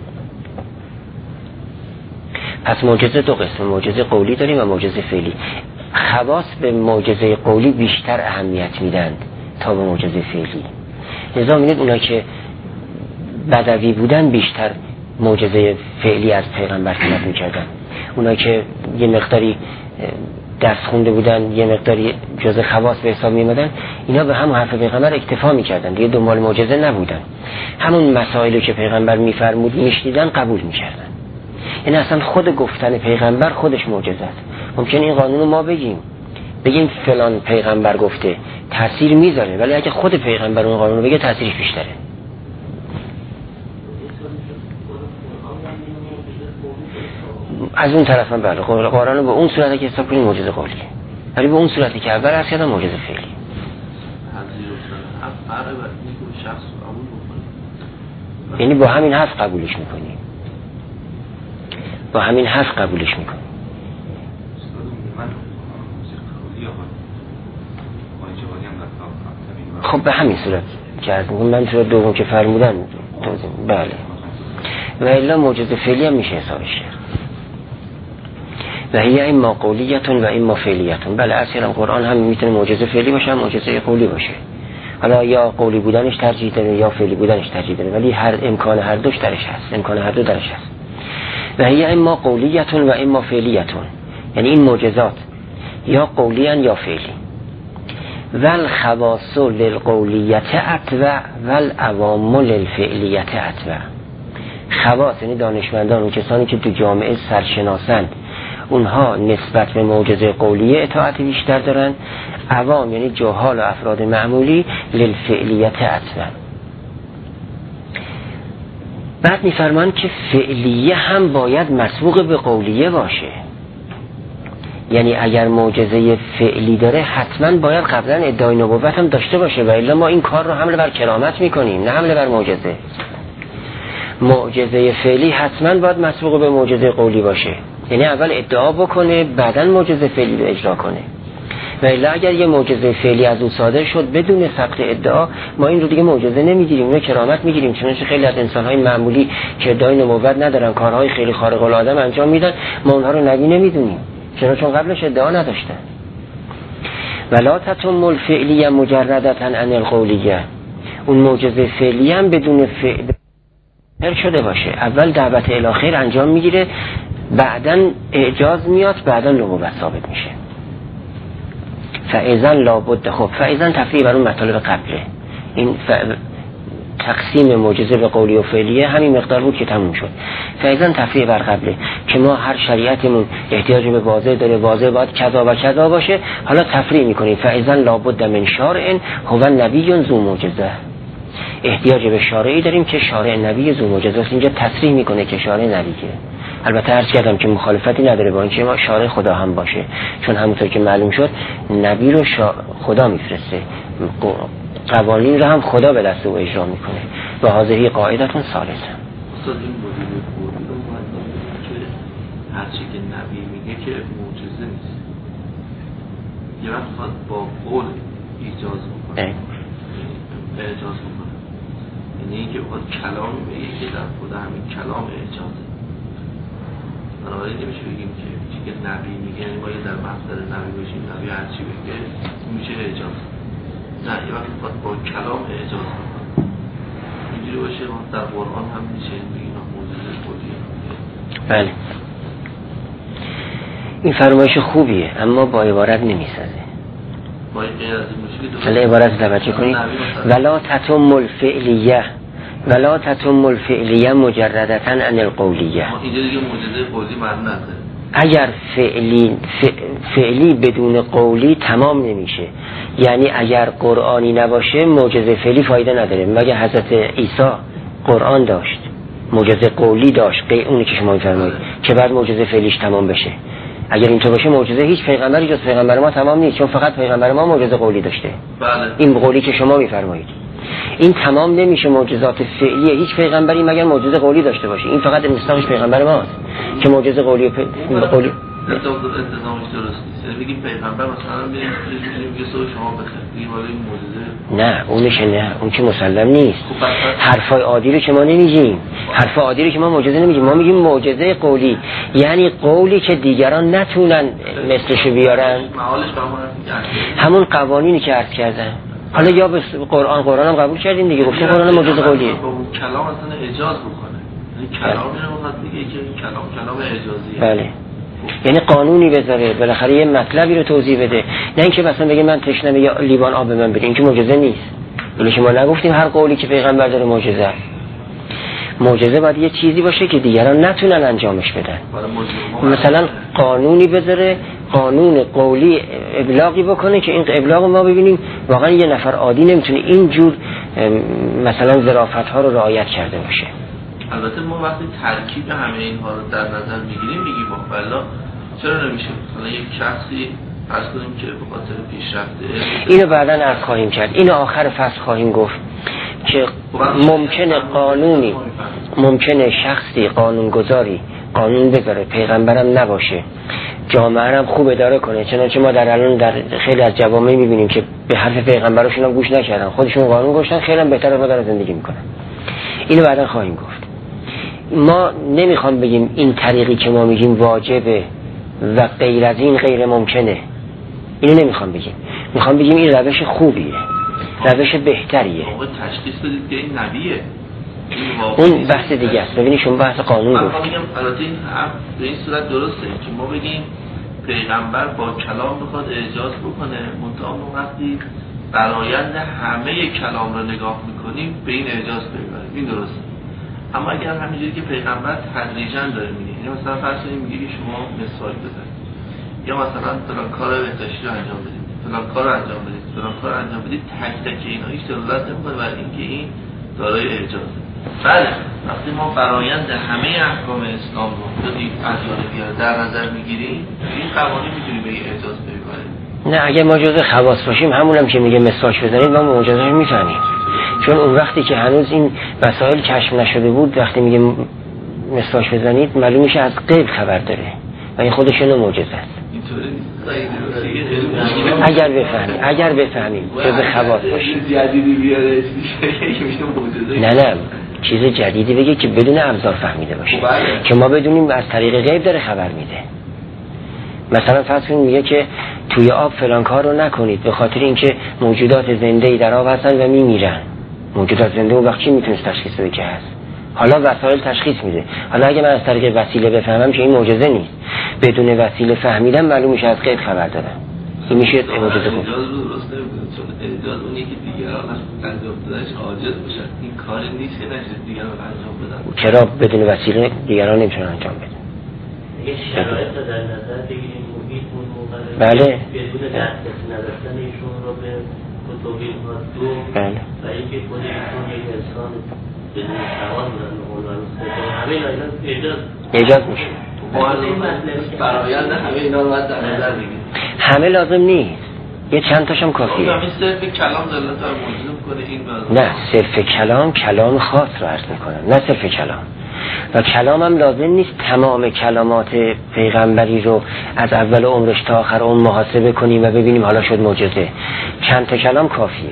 پس معجزه دو قسم، معجزه قولی داریم و معجزه فعلی. خواص به معجزه قولی بیشتر اهمیت میدند تا به معجزه فعلی. لذا می‌بینید اونا که بدوی بودن بیشتر معجزه فعلی از پیغمبر طلب می‌کردن، اونا که یه مقداری درس خونده بودن، یه مقداری جزء خواص به حساب می‌آمدن، اینا به همون حرف پیغمبر اکتفا می‌کردن، دیگه دنبال معجزه نبودن. همون مسائلی که پیغمبر می‌فرمود می‌شنیدن قبول می‌کردن. یعنی اصلا خود گفتن پیغمبر خودش معجزه است. ممکن این قانون رو ما بگیم فلان پیغمبر گفته، تاثیر میذاره، ولی اگه خود پیغمبر اون قانون رو بگه تاثیرش بیشتره. از اون طرف هم بله، قرآن به اون صورتی که حساب کنیم معجزه قولیه، ولی به اون صورتی که اول عرض کردم معجزه فعلی. یعنی با همین حرف قبولش میکنیم، با همین حرف قبولش میکنیم. خب به همین صورت که از من صورت دوم که فرمودن بله، و الا معجزه فعلی هم میشه حسابش کرد. و هی اما قولیتون و اما فعلیتون. بله اصلا قرآن هم میتونه معجزه فعلی باشه هم معجزه قولی باشه، حالا یا قولی بودنش ترجیح داره یا فعلی بودنش ترجیح داره، ولی هر امکان هر دوش درش هست، امکان هر دو درش هست. و هی اما قولیتون و اما فعلیتون، یعنی این معجزات یا قولی ان یا فعلی. والخواص للقولیت اتبع والعوام للفعلیت اتبع. خواص یعنی دانشمندان و کسانی که تو جامعه سرشناسن، اونها نسبت به معجزه قولیه اطاعت بیشتر دارن. عوام یعنی جهال و افراد معمولی للفعلیت اتبع. بعد میفرمان که فعلیه هم باید مسبوق به قولیه باشه، یعنی اگر معجزه فعلی داره حتما باید قبلا ادعای نبوت هم داشته باشه، و الا ما این کار رو حمله بر کرامت میکنیم نه حمله بر معجزه. معجزه فعلی حتما باید مسبوق به معجزه قولی باشه، یعنی اول ادعا بکنه بعداً معجزه فعلی رو اجرا کنه. و الا اگر یه معجزه فعلی از اون صادر شد بدون سقط ادعا، ما این رو دیگه معجزه نمیگیریم، اون کرامت میگیریم. چنانچه خیلی از انسان‌های معمولی که ادعای نبوت ندارن کارهای خیلی خارق العاده انجام میدن، ما اونها رو نبی نمیدونیم، چون قبلش ادعا نداشتن. ولا تتم الفعلیه مجردة عن القولیه. اون معجزه فعلی هم بدون فعل شده باشه، اول دعوت الی خیر انجام میگیره، بعداً اعجاز میاد، بعداً نبوت ثابت میشه. فاذا لابد. خب فاذا تفریع بر اون مطالب قبله. این تقسیم معجزه به قولی و فعلیه همین مقدار بود که تموم شد. فاذا تفریع بر قبله که ما هر شریعتمون احتیاج به واضح داره، واضح باید کذا و کذا باشه. حالا تفریع میکنیم فاذا لابد من شارع هو نبی ذو معجزه. احتیاج به شارعی داریم که شارع نبی ذو معجزه است. اینجا تصریح میکنه که شارع نبیه. البته عرض کردم که مخالفتی نداره با اینکه ما شارع خدا هم باشه، چون همونطور که معلوم شد نبی رو خدا میفرسته، قوانین رو هم خدا به دست او اجرا میکنه. و حاضری قاعدتون ثالثه. استاد این مدل قولی رو باید که هرچی که نبی میگه که معجزه نیست، یه وقت خواهد با قول ایجاز بکنه، اعجاز بکنه، یعنی اینکه بخواد کلام بگه که در خود همین کلام اعجازه. بنابراین نمیشه بگیم که چی که نبی میگه یعنی باید در مصدر نبی باشیم، نبی هرچی بگه میشه اعجاز. نه، یه وقت بخواد با کلام اعجاز بکنه. اینجوری باشه ما در قرآن هم میشه بگیم معجزه قولیه. بله، این فرمایش خوبیه اما با عبارت نمیسازه. با این غیر از این مشکل حالا عبارت توجه کنید. ولا تتم الفعلیه ولا تتم الفعلیه مجردة عن القولیه. اینجا دیگه معجزه قولی معنی نداره. اگر فعلی بدون قولی تمام نمیشه، یعنی اگر قرآنی نباشه معجزه فعلی فایده نداره. مگه حضرت عیسی قرآن داشت، معجزه قولی داشت، اونی که شما میفرمایید که بعد معجزه فعلیش تمام بشه. اگر اینطور باشه معجزه هیچ پیغمبری جز پیغمبر ما تمام نیست، چون فقط پیغمبر ما معجزه قولی داشته. بله. این قولی که شما میفرمایید این تمام نمیشه. معجزات فعلیه هیچ پیغمبری مگر معجزه قولی داشته باشه. این فقط مستاقش پیغمبر ماست که معجزه قولی قولی انتظامش درست نیست. یعنی بگیم پیغمبر مثلا میگه صبح شما بخیر، بگیم ولی معجزه نه، اونش نه، اون که مسلم نیست. حرفای عادی رو که ما نمیگیم، حرف عادی رو که ما معجزه نمیگیم، ما میگیم معجزه قولی، یعنی قولی که دیگران نتونن مثلشو بیارن، همون قوانینی که عرض کردم. حالا یا به قرآن هم قبول کردیم دیگه، گفتیم قرآن معجزه قولیه. کلام اصلا اعجاز بکنه، یعنی کلام رو میخواد بگه که این کلام اعجازیه. بله، یعنی قانونی بذاره، بالاخره یه مطلبی رو توضیح بده، نه اینکه مثلا بگه من تشنمه یا لیوان آب به من بده. این که معجزه نیست. ولی که ما نگفتیم هر قولی که پیغمبر داره معجزه است. معجزه باید یه چیزی باشه که دیگران نتونن انجامش بدن. مثلا قانونی بذاره، قانون قولی ابلاغی بکنه که این ابلاغ ما ببینیم واقعا یه نفر عادی نمیتونه اینجور مثلا ظرافت‌ها رو رعایت کرده باشه. البته ما وقتی ترکیب همه اینها رو در نظر میگیریم میگیم والا چرا نمیشه مثلا یک شخصی فرض کنیم که به خاطر پیشرفته، اینو بعداً عرض خواهیم کرد، اینو آخر فصل خواهیم گفت که ممکنه شخصی قانونگذاری قانون بذاره پیغمبرم نباشه، جامعه هم خوب اداره کنه. چنانچه ما در الان در خیلی از جوامع میبینیم که به حرف پیغمبرشون هم گوش نکردن، خودشون قانون گذاشتن، خیلی هم بهتره ما دارن زندگی میکنن. اینو بعداً خواهیم گفت. ما نمیخوام بگیم این طریقی که ما میگیم واجبه و غیر از این غیر ممکنه، اینو نمیخوام بگیم. میخوام بگیم این روش خوبیه، روش بهتریه. آقا تشخیص بدید که این نبیه، اون بحث دیگه است. ببینید شما بحث قانون گفت. من میگم البته این به این صورت درسته که ما بگیم پیغمبر با کلام بخواد اعجاز بکنه، منتها وقتی برآیند همه کلام رو نگاه میکنیم به این اعجاز پیبریم، این درسته. اما اگر همینجوری که پیغمبر تدریجاً داره میگه، یعنی مثلا فرض کنیم میگه که شما مسواک بزنید، یا مثلا فلان کار بهداشتی رو انجام بدید، فلان کار رو انجام بدید، فلان کار رو انجام بدید، تک تک اینا هیچ دلالت نمیکنه بر اینکه این دارای اعجازه. بله وقتی ما برآیند همه احکام اسلام رو بدید ادیان در نظر میگیریم، این قوانین میتونیم به این اعجاز پیبریم. نه اگه ما جزء خواص باشیم، همونم که میگه مسواک بزنید ما معجزه‌اش میفهمیم، چون اون وقتی که هنوز این وسایل کشف نشده بود، وقتی میگه مسواک بزنید معلوم میشه از غیب خبر داره و این خودش نوع معجزه است. اگر بفهمیم جزء خواص باشیم. نه چیز جدیدی بگه که بدون ابزار فهمیده باشه، که ما بدونیم از طریق غیب داره خبر میده. مثلا فرض کنید میگه که توی آب فلان کار رو نکنید به خاطر اینکه موجودات زنده‌ای در آب هستن و میمیرن. موجودات زنده اون وقت چی میتونست تشخیص بده که هست؟ حالا وسایل تشخیص میده. حالا اگه من از طریق وسیله بفهمم که این معجزه نیست، بدون وسیله فهمیدم معلوم میشه از غیب خبر دارم. این میشه معجزه. اجازه درست نمیکنه، چون اجازه اونی که دیگران انجام دادنش عاجز باشن، این کار نیست که نشه دیگران انجام بدن. چرا بدون وسیله دیگران نمیتونن انجام بدن؟ این شرایط رو در نظر بگیریم، محیط اون موقع بله بدون دسترسی نداشتن ایشون رو به کتبی دو بله و اینکه خود ایشون یک انسان بدون سواد بودن همه اینا اجاز میشه. برآیند همه اینا رو باید در نظر بگیریم. همه لازم نیست، یه چند تاشم کافیه. این صرف کلام دلالت بر معجزه میکنه این نه صرف کلام خاص رو عرض میکنم، نه صرف کلام. و کلام هم لازم نیست تمام کلامات پیغمبری رو از اول عمرش تا آخر عمر محاسبه کنیم و ببینیم حالا شد معجزه. چند تا کلام کافیه.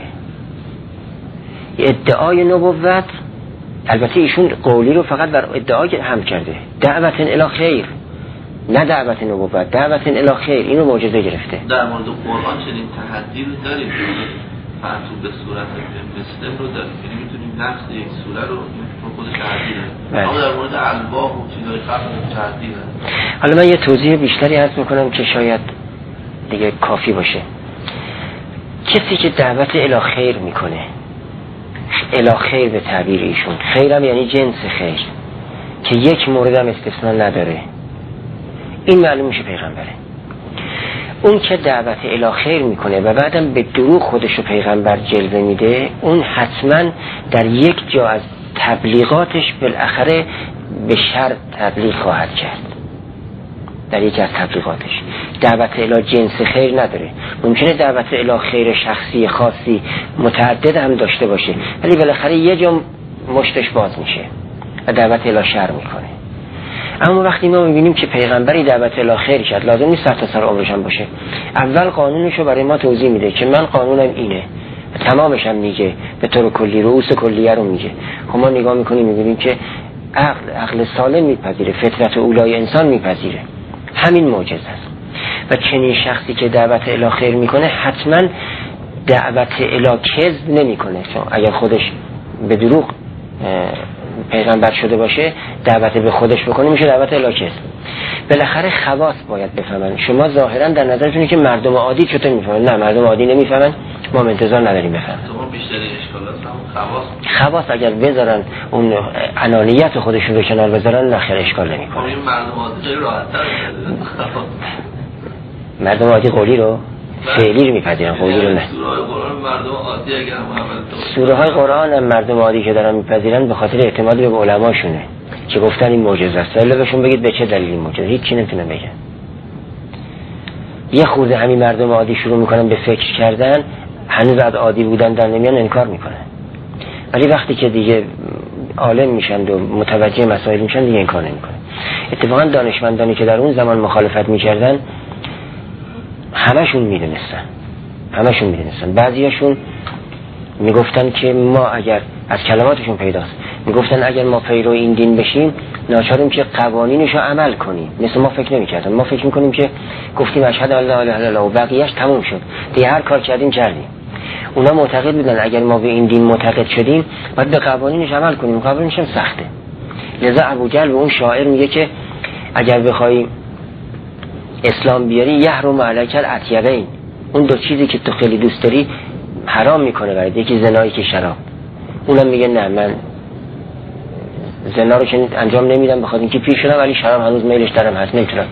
ادعای نبوت البته ایشون قولی رو فقط بر ادعای هم کرده، دعوت الی خیر، نه دعوت نبوت، دعوت الی خیر، اینو معجزه گرفته. در مورد قرآن چنین تحدی رو داریم، فرض به صورت مثل رو داریم، یعنی میتونیم نفس یک سوره رو خود تحدی داریم. اما در مورد الواح و چیزهای خفت تحدی داریم. حالا من یه توضیح بیشتری عرض میکنم که شاید دیگه کافی باشه. کسی که دعوت الی خیر میکنه، الی خیر به تعبیر ایشون، خیرم یعنی جنس خیر که یک موردم استثناء نداره، این معلوم میشه پیغمبره. اون که دعوت الی خیر میکنه و بعدم به دروغ خودشو پیغمبر جلوه میده، اون حتما در یک جا از تبلیغاتش بالاخره به شر تبلیغ خواهد کرد. در یک از تبلیغاتش دعوت الی جنس خیر نداره. ممکنه دعوت الی خیر شخصی خاصی متعدد هم داشته باشه، ولی بالاخره یه جا مشتش باز میشه و دعوت الی شر میکنه. اما وقتی ما میبینیم که پیغمبری دعوت الی خیر کرد، لازم نیست تا سر عمرش هم باشه، اول قانونشو برای ما توضیح میده که من قانونم اینه، تمامش هم میگه، به طور کلی رؤوس کلیه رو میگه. خب ما نگاه میکنیم میبینیم که عقل سالم میپذیره، فطرت اولای انسان میپذیره، همین معجزه است. و چنین شخصی که دعوت الی خیر میکنه حتما دعوت الی کذب نمیکنه، چون اگر خودش به دروغ پیغمبر شده باشه دعوت به خودش بکنه میشه دعوت الی کذب. بالاخره خواص باید بفهمن. شما ظاهرا در نظرتونه که مردم عادی چطور میفهمن؟ نه مردم عادی نمیفهمن، ما انتظار نداریم بفهمن. شما بیشتر اشکالات هم خواص اگر بذارن اون انانیت خودشون رو کنار بذارن نه خیر اشکال نمیکنه. این مردم عادی راحت‌تر مردم عادی قولی رو فعلی رو میپذیرن، قولی رو نه. سوره قرآن مردم عادی اگر سوره های قرآن هم مردم عادی که دارن میپذیرن به خاطر اعتماد به علماشونه که گفتن این معجزه است. الا بهشون بگید به چه دلیل این معجزه، هیچ چی نمیتونن بگن. یه خورده همین مردم عادی شروع میکنن به فکر کردن، هنوز از عادی بودن در نمیان، انکار میکنن. ولی وقتی که دیگه عالم میشن و متوجه مسائل میشن دیگه انکار نمیکنن. اتفاقا دانشمندانی که در اون زمان مخالفت میکردن همشون میدونستن. بعضیاشون میگفتن که ما اگر از کلماتشون پیداست، میگفتن اگر ما پیرو این دین بشیم ناچاریم که قوانینشو عمل کنیم. مثل ما فکر نمی‌کردن، ما فکر می‌کنیم که گفتیم اشهد ان لا اله الا الله و بقیه‌اش تموم شد دیگه، هر کار کردیم. اونا معتقد بودن اگر ما به این دین معتقد شدیم باید به قوانینش عمل کنیم، قوانینش هم سخته. لذا ابوجهل به اون شاعر میگه که اگر بخوای اسلام بیاری یحرم علیک الاطیبین، اون دو چیزی که تو خیلی دوست داری حرام میکنه برات، یکی زنا یکی شراب. اونم میگه نه من زنا رو که انجام نمیدم بخاطر اینکه پیر شدم، ولی شراب هنوز میلش دارم هست نمیتونم.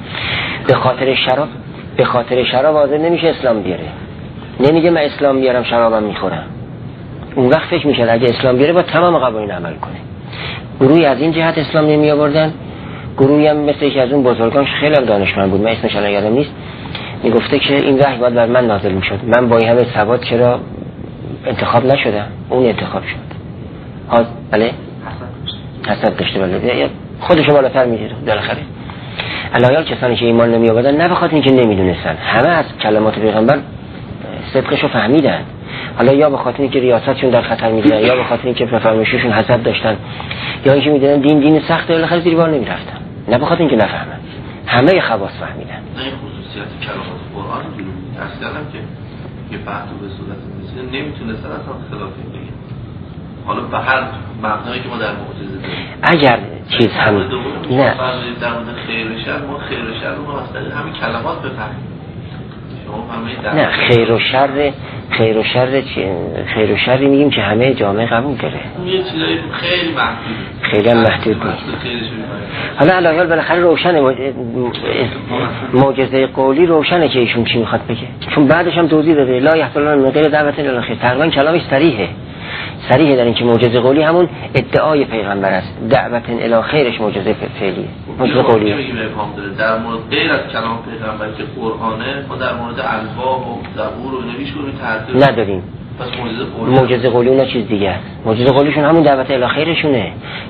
به خاطر شراب حاضر نمیشه اسلام بیاره، نمیگه من اسلام بیارم شرابم میخورم. اون وقت فکر میشه اگه اسلام بیاره با تمام قوانین عمل کنه. گروهی از این جهت اسلام نمی آوردن، گروهی هم مثل یکی از اون بزرگان خیلی هم دانشمند بود، من اسمش الان یادم نیست، میگفته که این وحی باید بر من نازل میشد، من با این همه سواد چرا انتخاب نشدم؟ اون انتخاب شد. بله حسد داشته، بله خودشو بالاتر میگیره بالاخره. الایال کسانی که ایمان نمی آوردن نه بخاطر اینکه نمیدونستن، همه از کلمات پیغمبر صدقشو فهمیدن، حالا یا به خاطر اینکه ریاستشون در خطر میدیدن، یا به خاطر اینکه فرمایششون حسد داشتن، یا اینکه میدونن دین سخته بالاخره زیر بار نمیرفتن، نه به خاطر اینکه نفهمن، همه خواص فهمیدن. نه این خصوصیت کلمات قرآن رو اصلا که یه بحث به صورت مثل نمیتونستن اصلا خلاف بگن. حالا به هر مبنایی که ما در معجزه داریم اگر چیز هم نه در مورد خیر و شر، ما خیر و شر رو اصلا همین کلمات بفهمیم. نه خیر و شر میگیم که همه جامعه قبول داره، یه چیزایی خیلی محدود نیست. حالا علاوه بالاخره روشنه، معجزه قولی روشنه که ایشون چی میخواد بگه، چون بعدش هم توضیح داده لا یحتملون من غیر دعوت الی الخیر. تقریبا کلامش صریحه در این که معجزه قولی همون ادعای پیغمبر است، دعوت الی خیرش معجزه فعلیه، معجزه قولی. در مورد غیر از کلام پیغمبر که قرآنه، ما در مورد الواح و زبور و نویش رو تعدیل نداریم. معجزه قولی اونا چیز دیگه است. معجزه قولیشون همون دعوت الی خیرشونه.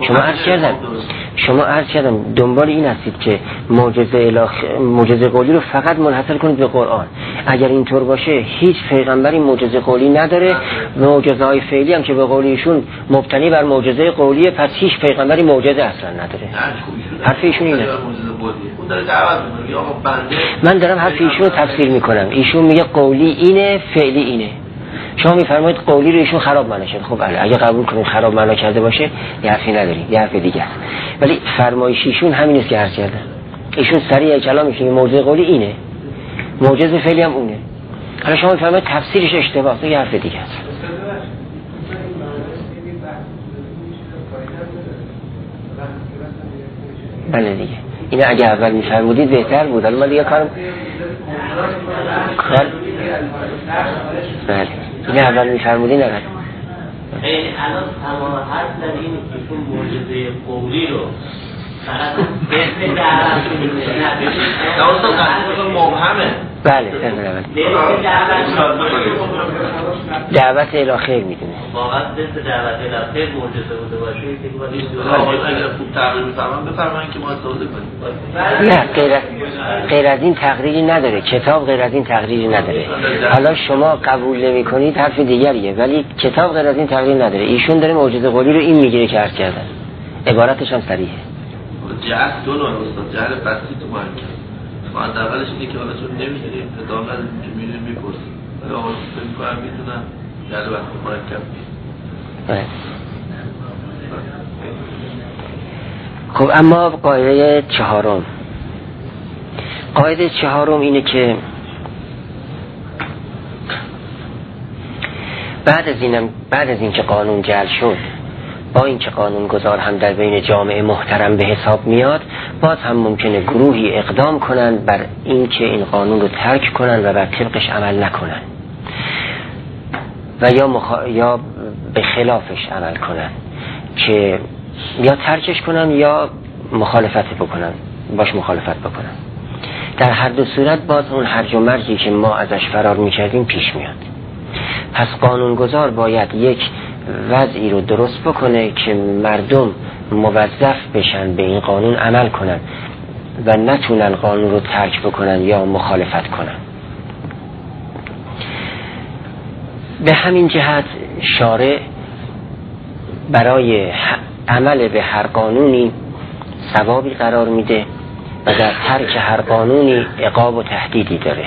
شما عرض کردم دنبال این هستید که معجزه قولی رو فقط منحصر کنید به قرآن. اگر اینطور باشه هیچ پیغمبری معجزه قولی نداره، معجزه های فعلی هم که به قول ایشون مبتنی بر معجزه قولیه، پس هیچ پیغمبری معجزه اصلا نداره. حرف ایشون اینه. من دارم حرف ایشون رو تفسیر میکنم. ایشون میگه قولی اینه، فعلی اینه. شما میفرمایید قولی رو ایشون خراب معنا کرده. خب اگه قبول کنید خراب معنا کرده باشه یه حرفی نداریم، یه حرف دیگه است. ولی فرمایش ایشون همین است که عرض کردم. ایشون سریع کلامش میگه معجزه قولی اینه، معجزه فعلی هم اونه. حالا شما میفرمایید تفسیرش اشتباهه، یه حرف دیگه است. بله دیگه. اینو اگه اول میفرمودید بهتر بود. حالا من دیگه کار بله اینو اول میفرمودید نه. الان تمام حرف در این که معجزه قولی رو فقط به دعوت مبهمه. بله دعوت الی خیر میدونه. واقعا دست دعوت الی خیر معجزه بوده باشه که اگر خوب تغییر بفرمایید که ما استفاده کنیم. نه غیر از این تقریری نداره، کتاب غیر از این تقریری نداره. حالا شما قبول نمی کنید حرف دیگریه، ولی کتاب غیر از این تقریر نداره. ایشون داره معجزه قولی رو این میگیره که عرض کردن، عبارتش هم صریحه. جهل دو نوع است، جهل بسیط و محکم. ما از اولش اینه که حالا چون نمی‌دونیم ادامه ندیم که می‌ریم می‌پرسیم، ولی آقا فکر می‌کنم می‌تونم جهل بسیط مرکب. خب اما قاعده چهارم اینه که بعد از این که قانون جعل شد، با این که قانون گذار هم در بین جامعه محترم به حساب میاد، باز هم ممکنه گروهی اقدام کنن بر این که این قانون رو ترک کنن و بر طبقش عمل نکنن و یا به خلافش عمل کنن، که یا ترکش کنن یا مخالفت بکنن. در هر دو صورت باز اون هرج و مرجی که ما ازش فرار میکردیم پیش میاد. پس قانونگذار باید یک وضعی رو درست بکنه که مردم موظف بشن به این قانون عمل کنن و نتونن قانون رو ترک بکنن یا مخالفت کنن. به همین جهت شارع برای عمل به هر قانونی ثوابی قرار میده و در ترک هر قانونی عقاب و تهدیدی داره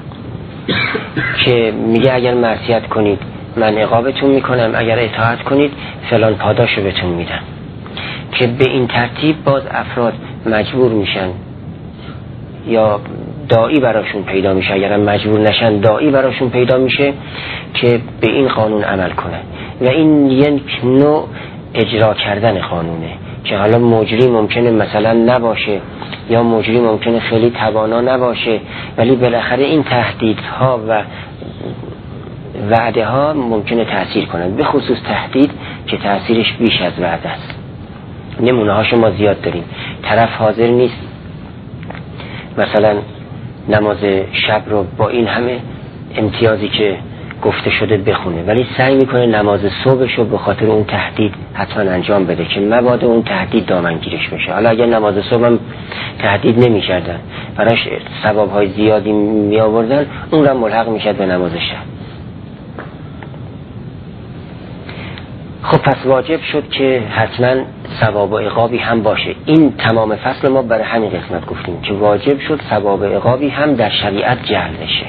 که میگه اگر معصیت کنید من عقابتون میکنم، اگر اطاعت کنید فلان پاداشو بهتون میدم، که به این ترتیب باز افراد مجبور میشن یا داعی براشون پیدا میشه، اگر مجبور نشن داعی براشون پیدا میشه که به این قانون عمل کنه و این یک نوع اجرا کردن قانونه که حالا مجری ممکنه مثلا نباشه یا مجری ممکنه خیلی توانا نباشه، ولی بالاخره این تهدیدها و وعده ها ممکنه تأثیر کنند، به خصوص تهدید که تأثیرش بیش از وعده است. نمونه هاشو ما زیاد داریم. طرف حاضر نیست مثلا نماز شب رو با این همه امتیازی که گفته شده بخونه، ولی سعی میکنه نماز صبحش رو به خاطر اون تهدید حتما انجام بده که مبادا اون تهدید دامنگیرش بشه. حالا اگر نماز صبح هم تهدید نمیکردن، براش ثوابهای زیادی می آوردن، اون را ملحق میشد به نماز شب. خب پس واجب شد که حتما ثواب و عقابی هم باشه. این تمام فصل ما برای همین قسمت گفتیم که واجب شد ثواب و عقابی هم در شریعت جعل بشه.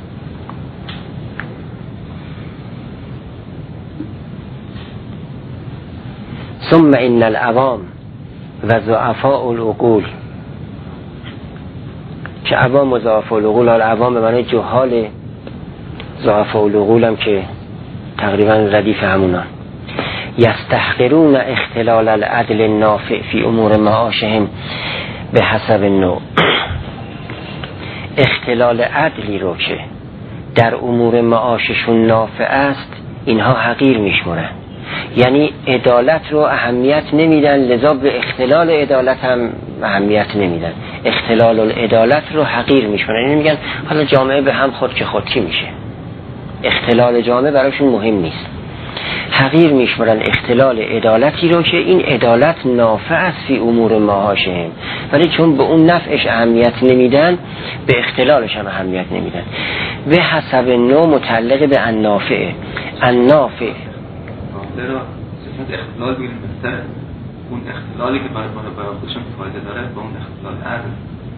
ثم ان العوام و ضعفاء العقول، که عوام و ضعفاء العقول، عوام به معنی جهال، ضعفاء العقول هم که تقریبا ردیف همونان، یستحقرون اختلال العدل النافع فی امور معاشهم به حسب النوع. اختلال عدلی رو که در امور معاششون نافع است اینها حقیر میشمرن، یعنی عدالت رو اهمیت نمیدن، لذا به اختلال عدالت هم اهمیت نمیدن، اختلال العدالت رو حقیر میشمرن. یعنی میگن حالا جامعه به هم خود که خود کی میشه، اختلال جامعه براشون مهم نیست، حقیر میشمرن اختلال عدالتی رو که این عدالت نافع است فی امور معاشهم، ولی چون به اون نفعش اهمیت نمیدن به اختلالش هم اهمیت نمیدن. به حسب نوع متعلق به النافع. النافع را صفت اختلال بگیریم بهتره، اون اختلالی که برای خودشون فایده داره با اون اختلال عدل.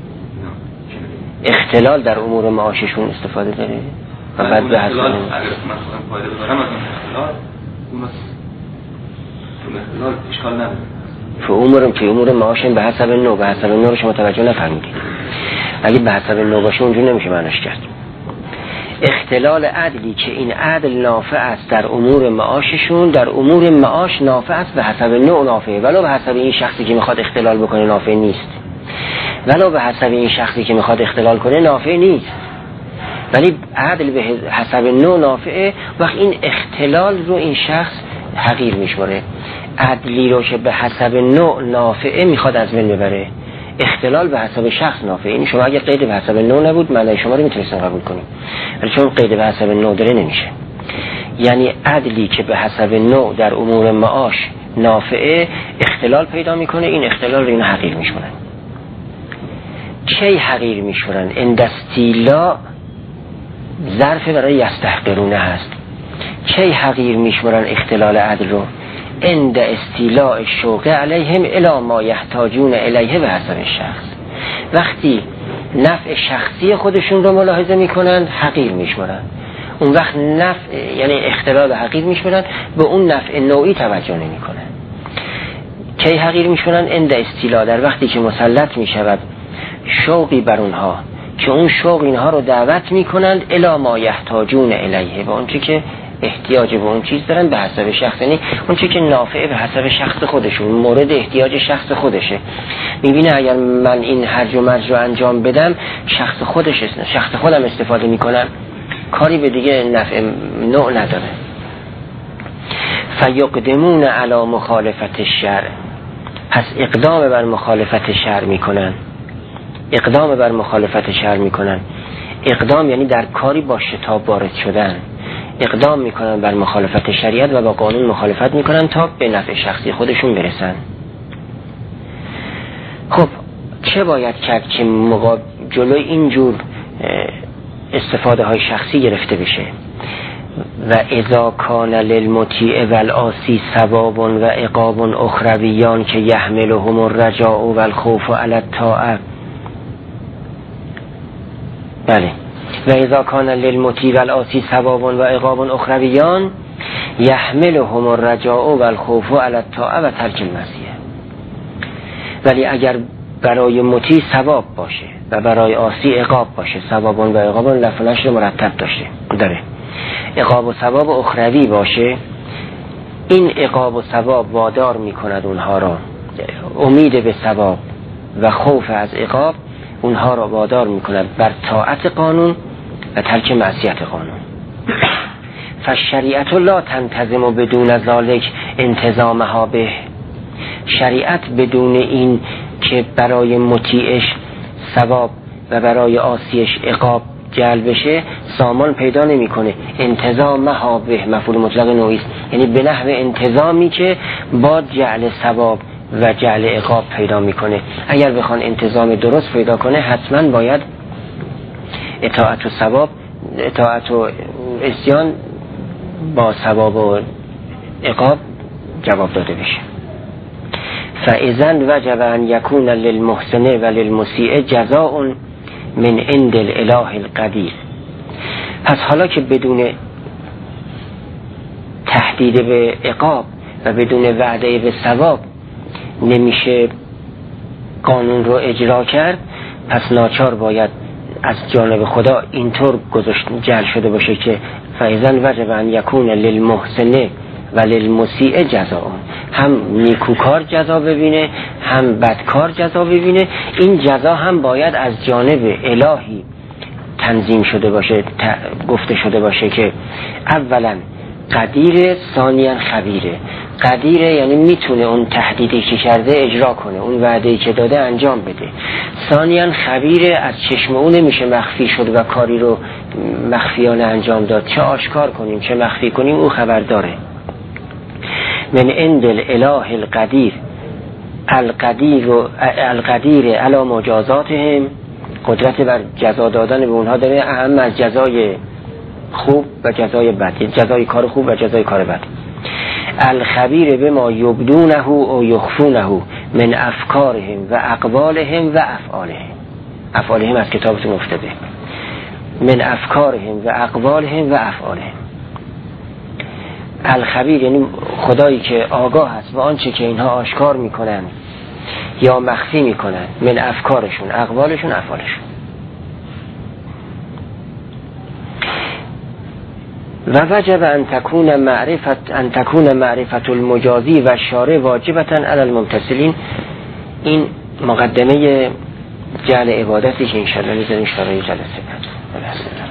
اختلال در امور معاششون استفاده داره و بعد به حسب اختلال اگر مثلا فایده دارم از اون اختلال، اون اختلال اشکال نداره. امورم که امور معاشم به حسب نوع، به حسب نوع رو شما توجه نفرمودید. اگه به حسب نوع باشه اونجور نمیشه معناش کرد. اختلال عدلی که این عدل نافع است در امور معاششون، در امور معاش نافع است به حسب نوع نافع، ولو به حسب این شخصی که میخواد اختلال بکنه نافع نیست، ولو به حسب این شخصی که میخواد اختلال کنه نافع نیست، ولی عدل به حسب نوع نافعه. وقت این اختلال رو این شخص حقیر میشماره. عدلی رو که به حسب نوع نافعه میخواد از بین ببره، اختلال به حسب شخص نافعه. این شما اگه قید به حسب نوع نبود معنی شما رو میتونستن قبول کنیم، ولی چون قید به حسب نوع داره نمیشه. یعنی عدلی که به حسب نوع در امور معاش نافعه اختلال پیدا میکنه، این اختلال رو این حقیر میشمارن. کی حقیر میشمارن؟ اندستیلا ظرف برای یستحقرونه هست. کی حقیر میشمارن اختلال عدل رو؟ عند استیلاء شوق علیهم الی ما یحتاجون الیه به حسب شخص. وقتی نفع شخصی خودشون رو ملاحظه میکنن حقیر میشمارن، اون وقت نفع یعنی اختلال حقیر میشمارن، به اون نفع نوعی توجه نمیکنن. کی حقیر میشمارن؟ عند استیلاء، در وقتی که مسلط میشود شوقی بر اونها که اون شوق اینها رو دعوت میکنند الی ما یحتاجون الیه، به اون چی که احتیاج به اون چیز دارن به حسب شخص، یعنی اون چی که نافعه به حسب شخص خودشون، مورد احتیاج شخص خودشه. میبینه اگر من این هرج و مرج رو انجام بدم شخص خودم استفاده میکنم، کاری به دیگه نفع نوع نداره. فیقدمون علی مخالفت الشرع، پس اقدام بر مخالفت شرع میکنن. اقدام بر مخالفت شرع میکنن، اقدام یعنی در کاری با شتاب وارد شدن، اقدام میکنن بر مخالفت شریعت و با قانون مخالفت میکنن تا به نفع شخصی خودشون برسن. خب چه باید کرد که جلوی اینجور استفاده های شخصی گرفته بشه؟ و اذا کان للمطیع والعاصی ثواب و عقاب اخرویان که یحملهم الرجاء والخوف علی الطاعه. بله، و اذا کان للمطیع والعاصی ثواب و عقاب اخرویان یحملهم الرجاء والخوف علی الطاعه و ترک المعصیه. ولی اگر برای مطیع ثواب باشه و برای عاصی عقاب باشه. ثوابون و عقابون لفظ نشر مرتب داره. عقاب و ثواب اخروی باشه. این عقاب و ثواب وادار میکند اونها را، امید به ثواب و خوف از عقاب اونها را وادار میکند بر طاعت قانون و ترک معصیت قانون. فالشریعت لا تنتظم بدون ذلك انتظامها به. شریعت بدون این که برای مطیعش ثواب و برای عاصیش عقاب جلب بشه سامان پیدا نمیکنه. انتظامها به مفعول مطلق نوعی است، یعنی به نحو انتظامی که با جعل ثواب و جعل عقاب پیدا میکنه. اگر بخوان انتظام درست پیدا کنه حتما باید اطاعت و ثواب، اطاعت و عصیان با ثواب و عقاب جواب داده بشه. فاذا وجب ان یکون للمحسن و للمسیء جزاء من عند الاله القدیر. پس حالا که بدون تهدید به عقاب و بدون وعده به ثواب نمیشه قانون رو اجرا کرد، پس ناچار باید از جانب خدا اینطور جعل شده باشه که فاذا وجب ان یکون للمحسن و للمسیء جزاء، هم نیکوکار جزا ببینه هم بدکار جزا ببینه. این جزا هم باید از جانب الهی تنظیم شده باشه، گفته شده باشه که اولا قدیره، ثانیاً خبیره. قدیره یعنی میتونه اون تهدیدی که کرده اجرا کنه، اون وعده‌ای که داده انجام بده. ثانیاً خبیره، از چشم اون نمیشه مخفی شد و کاری رو مخفیانه انجام داد. چه آشکار کنیم چه مخفی کنیم او خبر داره. من عند الاله القدیر، القدیر علی مجازاتهم، قدرت بر جزا دادن به اونها داره، اهم از جزای خوب و جزای بد، جزای کار خوب و جزای کار بد. الخبیر بما یبدونه و یخفونه من افکارهم و اقوالهم و افعالهم. افعالهم از کتابتون افتاده. من افکارهم و اقوالهم و افعالهم. الخبیر یعنی خدایی که آگاه است و آنچه که اینها آشکار میکنن یا مخفی میکنن، من افکارشون، اقوالشون، افعالشون. و وجب ان تكون معرفت المجازی و شارع واجبتا علی الممتثلین. این مقدمه جعل عبادتی که انشاءالله میذاریم شارع جلسه بعد.